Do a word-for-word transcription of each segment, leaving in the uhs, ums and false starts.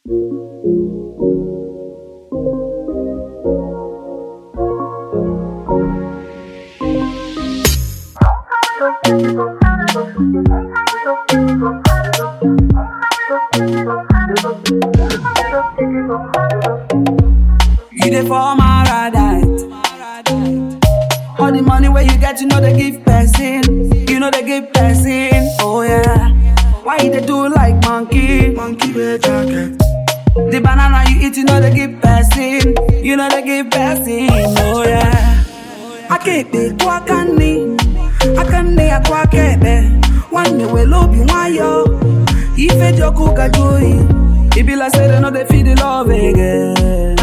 You dey for my radite. All the money where you get, you know they give person. You know they give person. Oh yeah. Why you dey do like monkey? Monkey with jacket. The banana you eat, you know they give person. You know they give person. Oh yeah. I can't be kwakani. I can't be a kwakebe. One day we love you, why yo? If it your cook a joy. It be like say they know they feel the love again.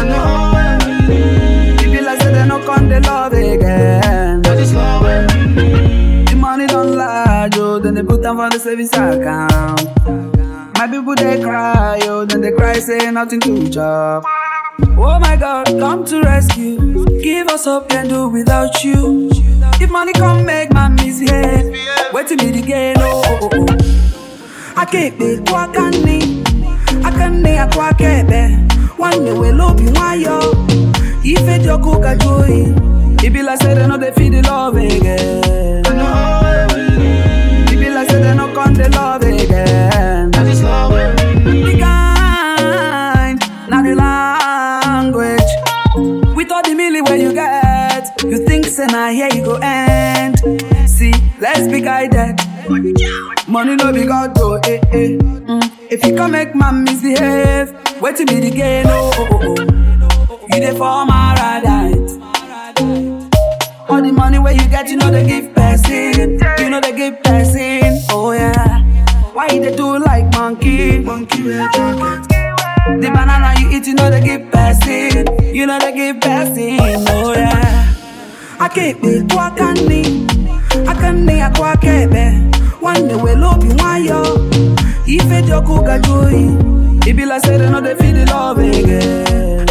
It be like say they no come the love again. The money don't lie, yo. Then they put them for the savings account. My people they cry, yo. Then they cry say nothing to chop. Oh my God, come to rescue. Give us up and do without you. If money come make my misbehave, wait till me the game, oh, oh, oh. I can't be kwakani. I can't be a kwakebe. One day we love you, why yo? If it your cook a joy. It be like say they know they feel the love again. It be like say they no come the love again. The kind, not the language. With all the milli where you get, you think say now here you go end. See, let's be guided. Money no be God though, eh eh. Mm. If you can make man misbehave, wait till be the game, oh oh oh oh. You dey for my radite. All the money where you get, you know they give person. You know they give person. Oh yeah. Why you dey do like monkey? Monkey with jacket. The banana you eat, you know they give person. You know they give person. Oh yeah. I can't be kwakani. I can't be a kwakebe. One day we love you, why yo? If it your cook a joy. It be like say they know they feel the love again.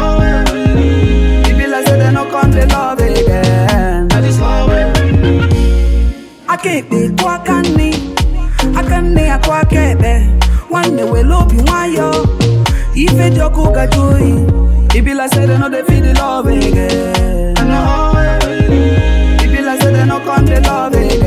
It be like say they no come the love again. I can't be kwakani. I can't be a kwakebe. One day we love you, why yo? If it your cook a joy. It be like say they know they feel the love again. It be like say they no come the love again.